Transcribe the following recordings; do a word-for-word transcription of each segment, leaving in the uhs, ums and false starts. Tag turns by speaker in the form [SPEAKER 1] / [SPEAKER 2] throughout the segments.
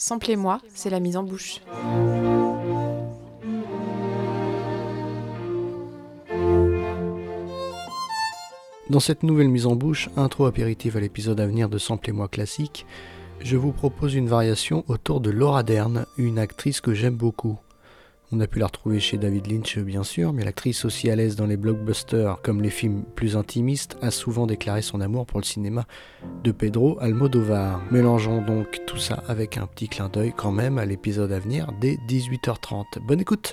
[SPEAKER 1] Samplez-moi, c'est la mise en bouche.
[SPEAKER 2] Dans cette nouvelle mise en bouche, intro apéritive à l'épisode à venir de Samplez-moi classique, je vous propose une variation autour de Laura Dern, une actrice que j'aime beaucoup. On a pu la retrouver chez David Lynch bien sûr, mais l'actrice aussi à l'aise dans les blockbusters comme les films plus intimistes a souvent déclaré son amour pour le cinéma de Pedro Almodovar. Mélangeons donc tout ça avec un petit clin d'œil quand même à l'épisode à venir dès dix-huit heures trente. Bonne écoute!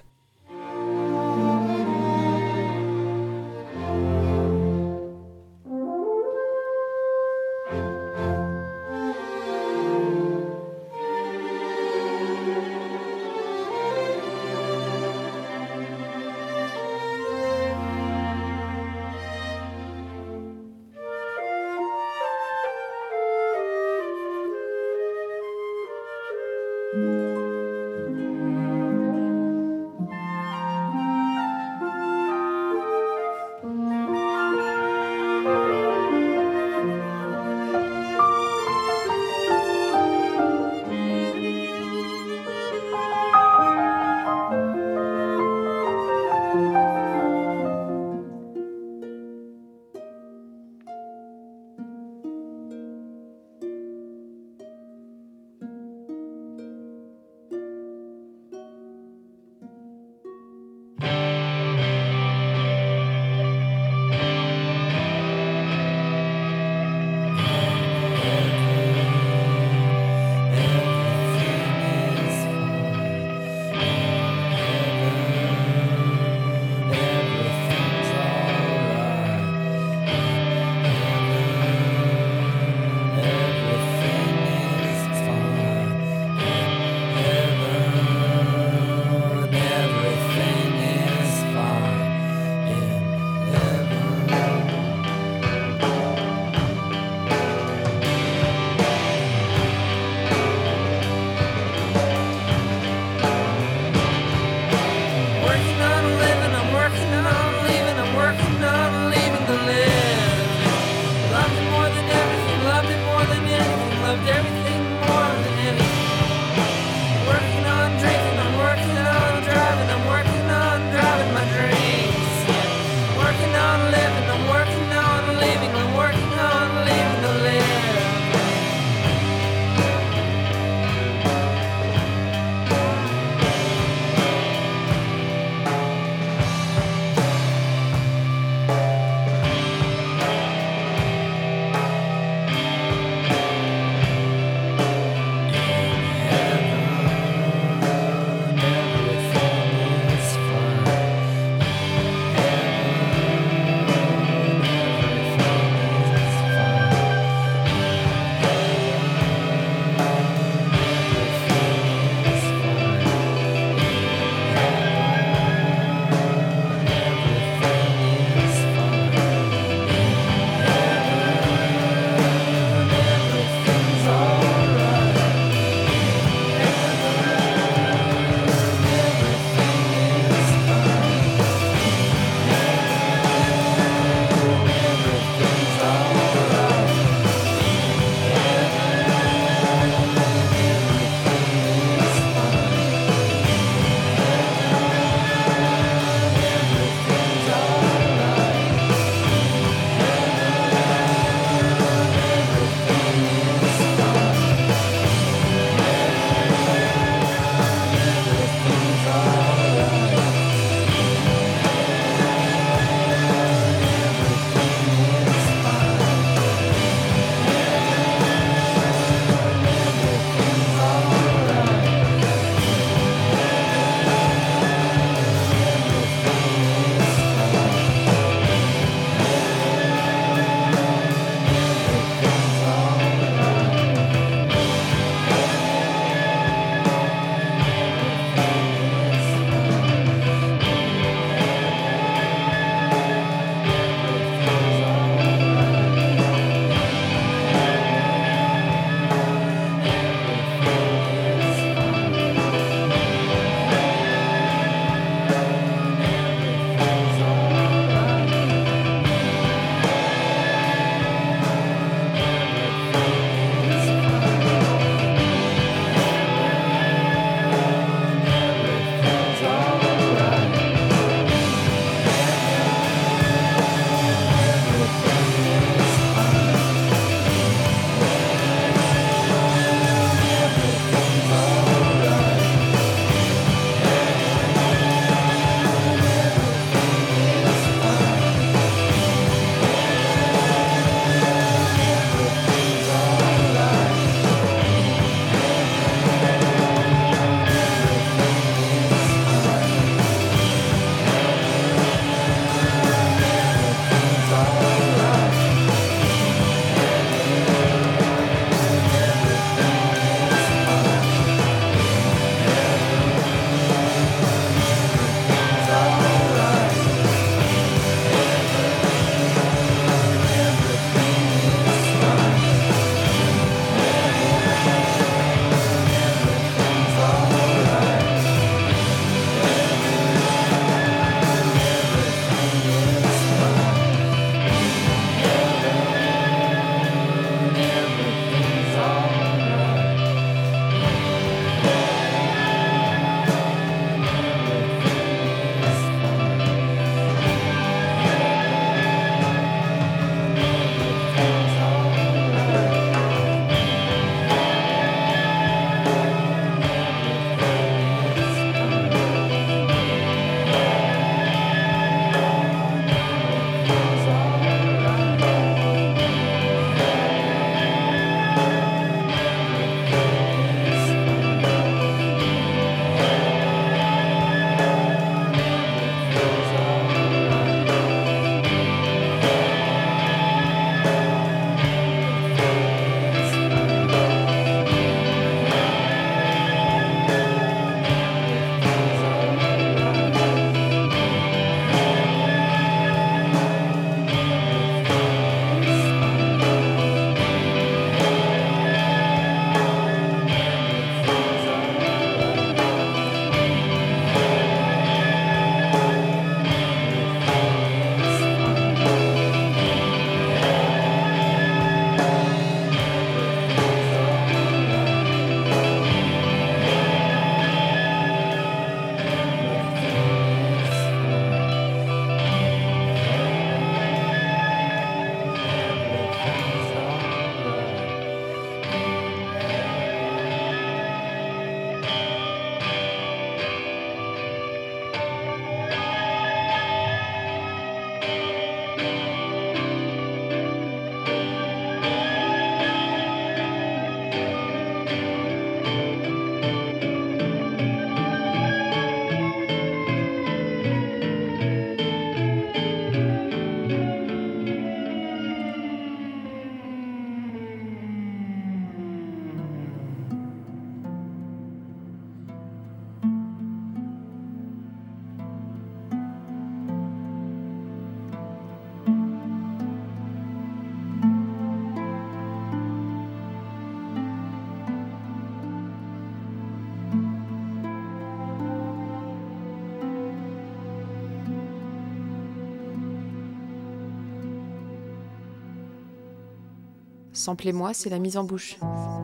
[SPEAKER 1] Samplez-moi, c'est la mise en bouche.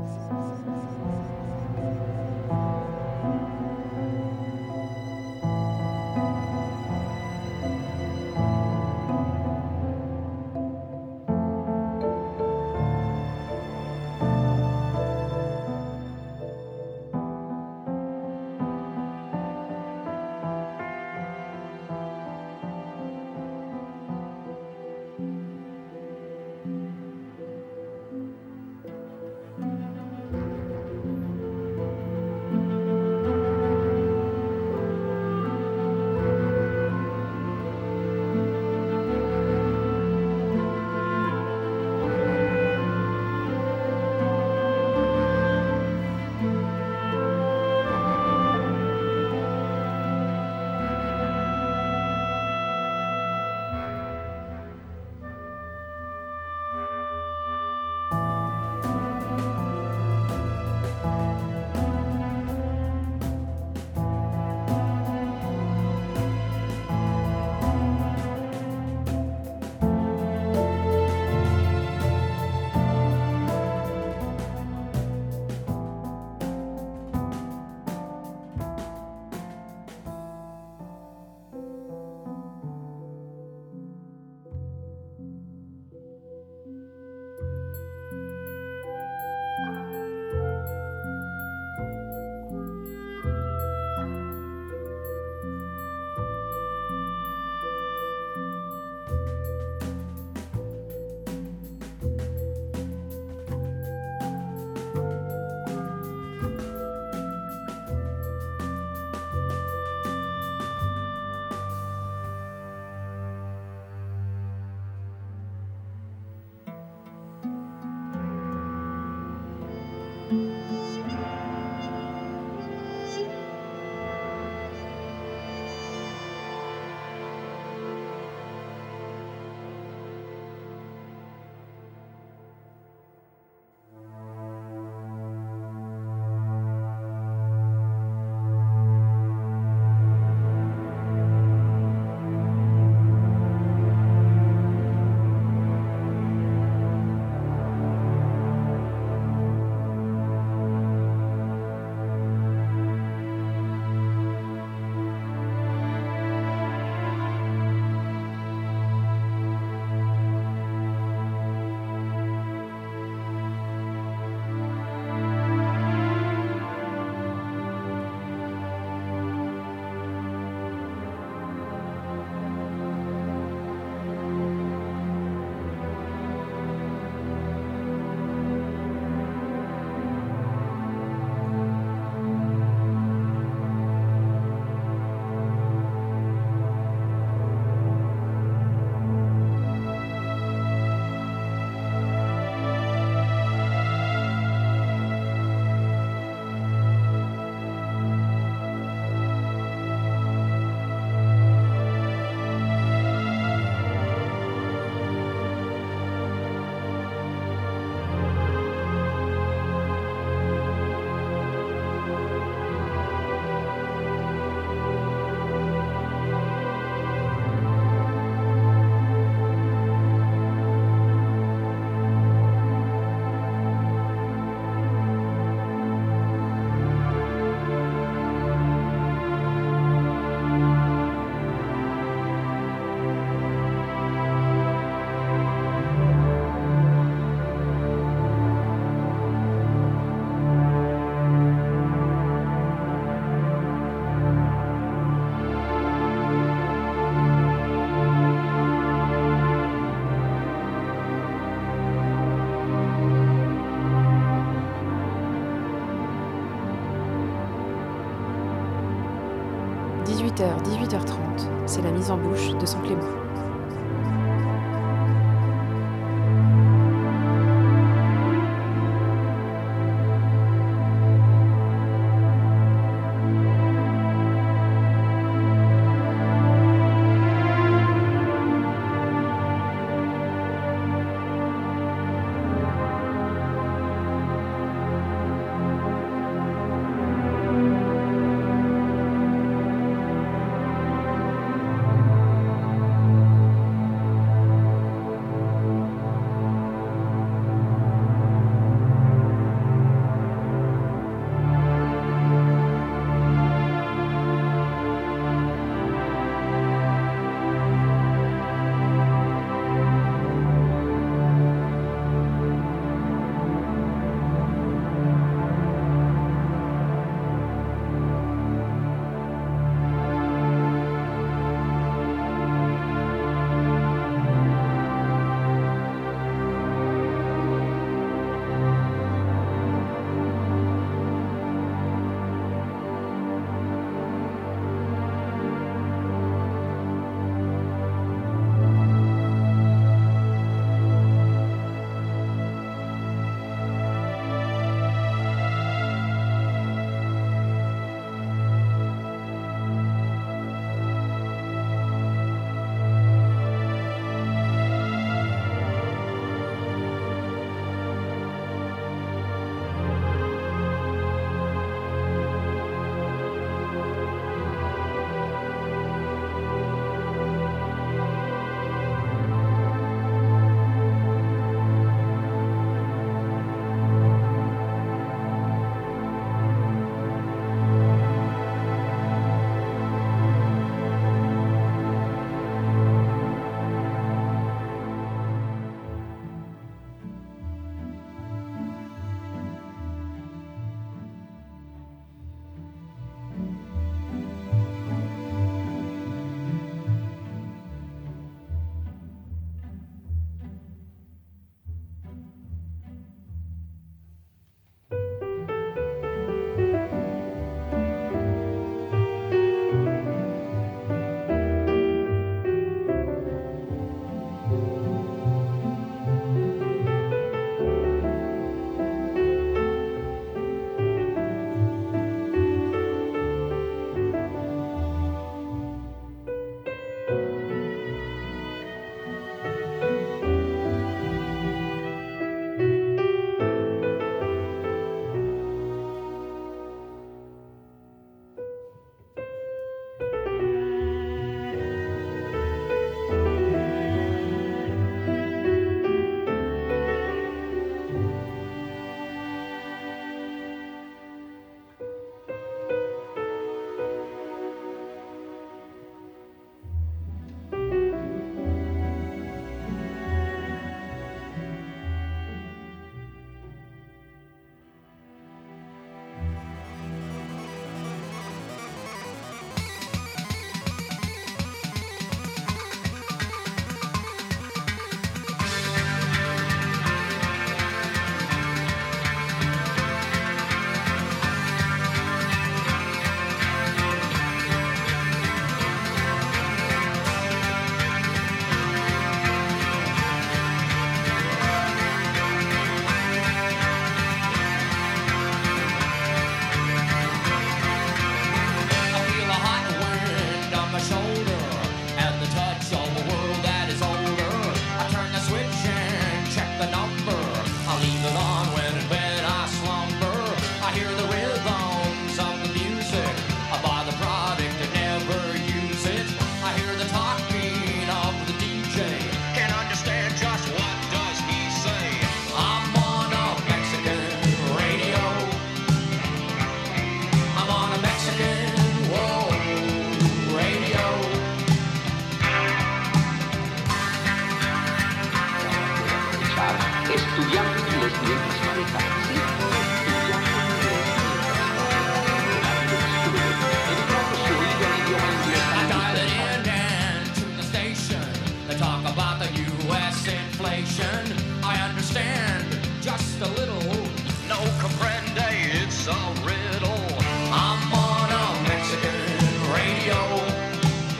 [SPEAKER 1] dix-huit heures, dix-huit heures trente, c'est la mise en bouche de Samplez-moi.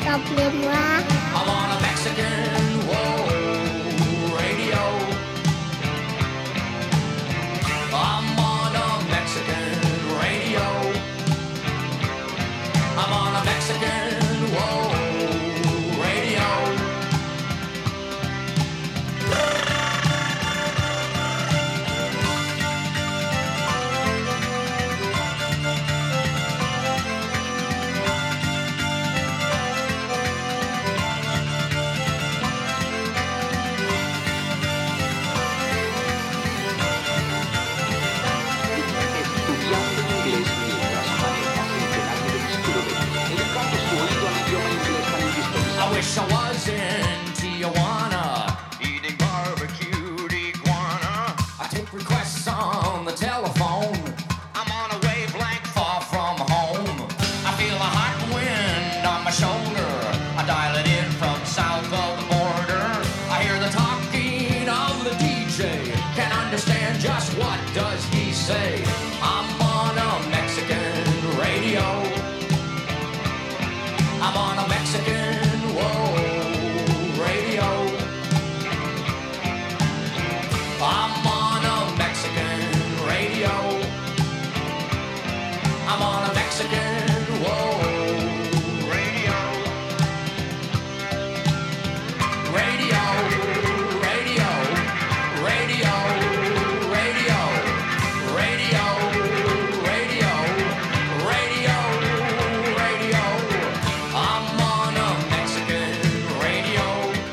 [SPEAKER 3] Samplez-moi.
[SPEAKER 4] I'm on a Mexican whoa, radio. I'm on a Mexican radio. I'm on a Mexican whoa, radio. I wish I was in Tijuana, eating barbecued iguana. I take requests on the telephone. I'm on a wavelength far from home. I feel a hot wind on my shoulder. I dial it in from south of the border. I hear the talking of the D J. Can't understand just what does he say. I'm on a Mexican radio. I'm on a Mexican whoa, radio. I'm on a Mexican radio. I'm on a Mexican whoa, radio. Radio, radio, radio, radio, radio, radio, radio, radio. I'm on a Mexican radio.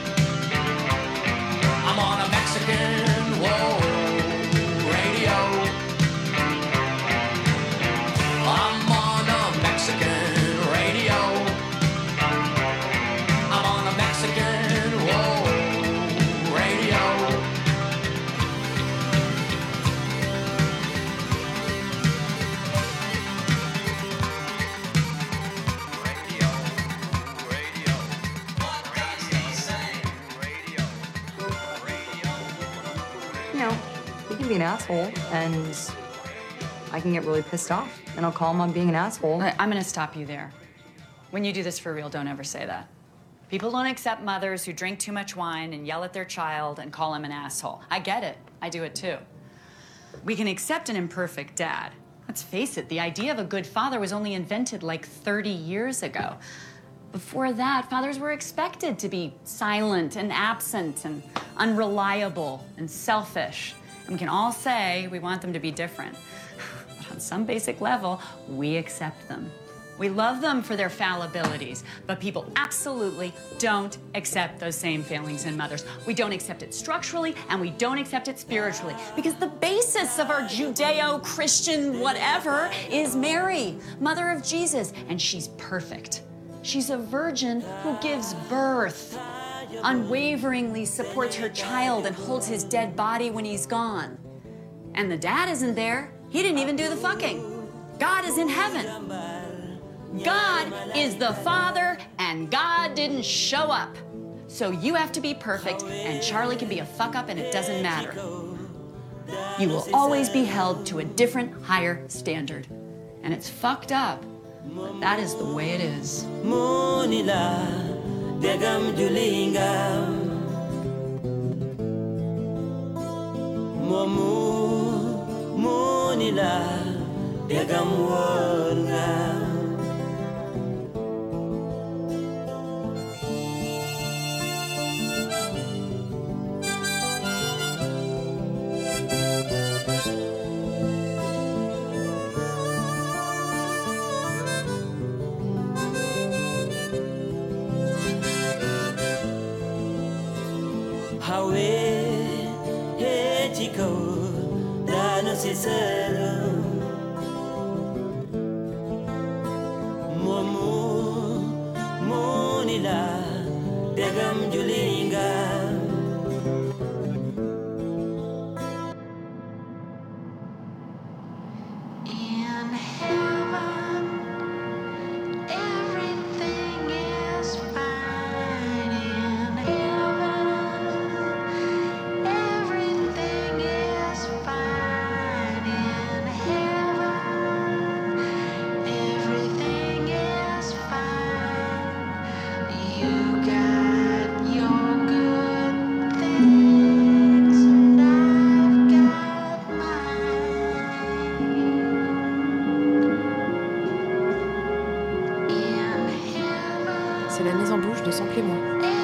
[SPEAKER 4] I'm on a Mexican whoa, radio. I'm on a Mexican radio. I'm on a Mexican whoa, radio. Radio, radio. What does he say? Radio, radio.
[SPEAKER 5] You know, he can be an asshole, and I can get really pissed off, and I'll call him on being an asshole.
[SPEAKER 6] All right, I'm gonna stop you there. When you do this for real, don't ever say that. People don't accept mothers who drink too much wine and yell at their child and call him an asshole. I get it. I do it too. We can accept an imperfect dad. Let's face it, the idea of a good father was only invented like thirty years ago. Before that, fathers were expected to be silent and absent and unreliable and selfish. And we can all say we want them to be different. But on some basic level, we accept them. We love them for their fallibilities, but people absolutely don't accept those same failings in mothers. We don't accept it structurally, and we don't accept it spiritually, because the basis of our Judeo-Christian whatever is Mary, mother of Jesus, and she's perfect. She's a virgin who gives birth, unwaveringly supports her child, and holds his dead body when he's gone. And the dad isn't there. He didn't even do the fucking. God is in heaven. God is the Father, and God didn't show up. So you have to be perfect, and Charlie can be a fuck-up, and it doesn't matter. You will always be held to a different, higher standard. And it's fucked up, but that is the way it is.
[SPEAKER 7] Monila, degam julinga. Momu, monila, degam warga. Hawe he chico dano sisero
[SPEAKER 1] c'est la mise en bouche de Sample et moi.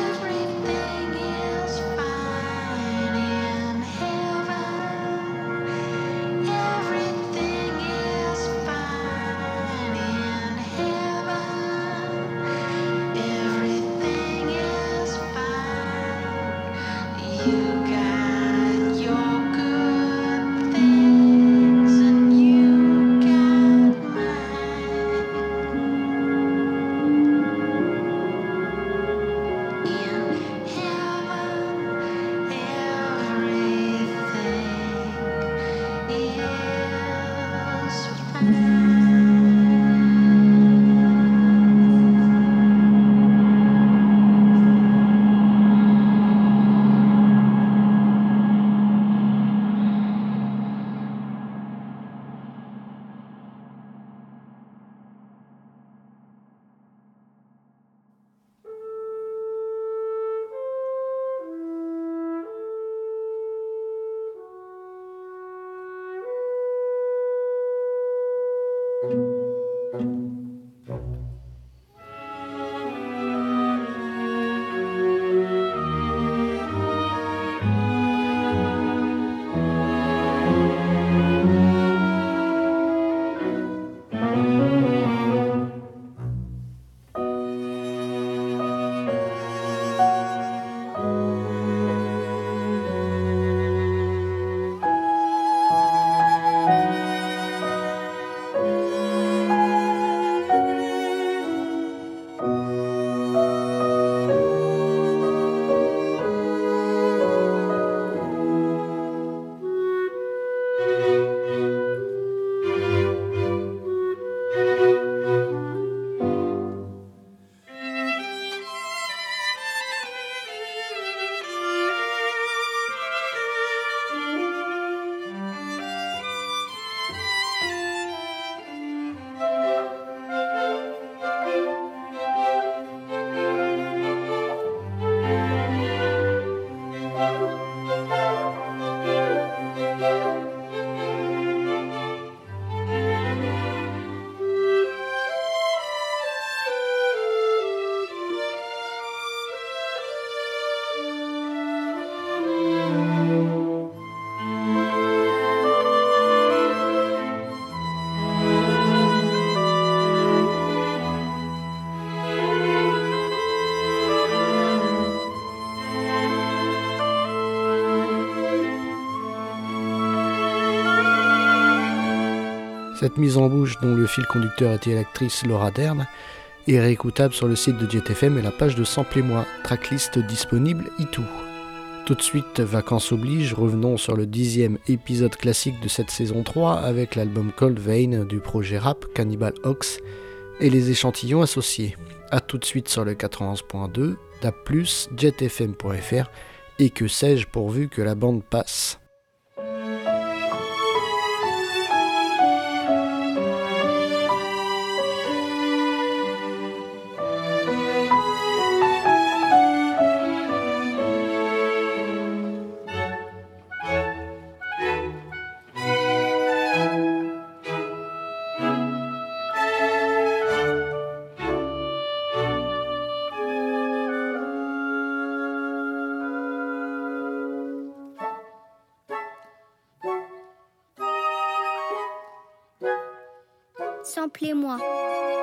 [SPEAKER 2] Cette mise en bouche, dont le fil conducteur était l'actrice Laura Dern, est réécoutable sur le site de Jet F M et la page de Sample et moi, tracklist disponible iToo. Tout de suite, vacances oblige, revenons sur le dixième épisode classique de cette saison trois avec l'album Cold Vein du projet rap Cannibal Ox et les échantillons associés. A tout de suite sur le quatre-vingt-onze point deux, D A B plus, jet f m point f r et que sais-je pourvu que la bande passe.
[SPEAKER 3] Sample et moi.